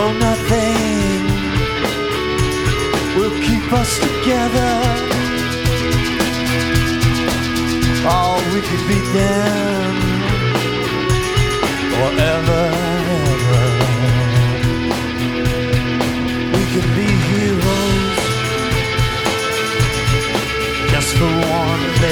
Oh, nothing will keep us together. Oh, we could be them forever, ever. We could be heroes just for one day.